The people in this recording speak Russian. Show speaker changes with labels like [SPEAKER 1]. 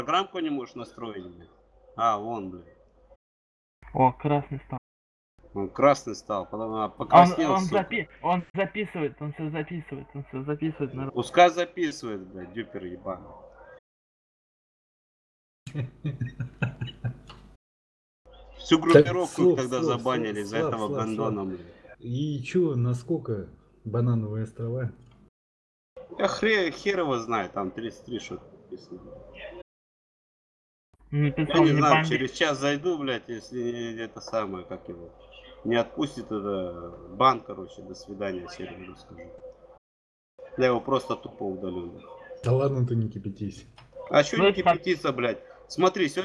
[SPEAKER 1] Программку не можешь настроить, блядь? А, вон, блядь.
[SPEAKER 2] О, красный стал.
[SPEAKER 1] Он красный стал, потом покраснел,
[SPEAKER 2] Он
[SPEAKER 1] сука.
[SPEAKER 2] записывает, он все записывает. Народ.
[SPEAKER 1] Пускай записывает, блядь, дюпер ебаный. Всю группировку их тогда забанили из-за этого гандона, блядь.
[SPEAKER 3] И чё, насколько банановые острова?
[SPEAKER 1] Я хер его знает, там 33 что-то написано. Я
[SPEAKER 2] Написал,
[SPEAKER 1] не
[SPEAKER 2] не
[SPEAKER 1] знаю,
[SPEAKER 2] бомби.
[SPEAKER 1] через час зайду, блядь, если это самое, как его. Не отпустит это бан, короче, до свидания, серверу скажу. Я его просто тупо удалю.
[SPEAKER 3] Да ладно, ты не кипятись.
[SPEAKER 1] А чё не
[SPEAKER 2] Слышь,
[SPEAKER 1] кипятиться, блядь? Смотри,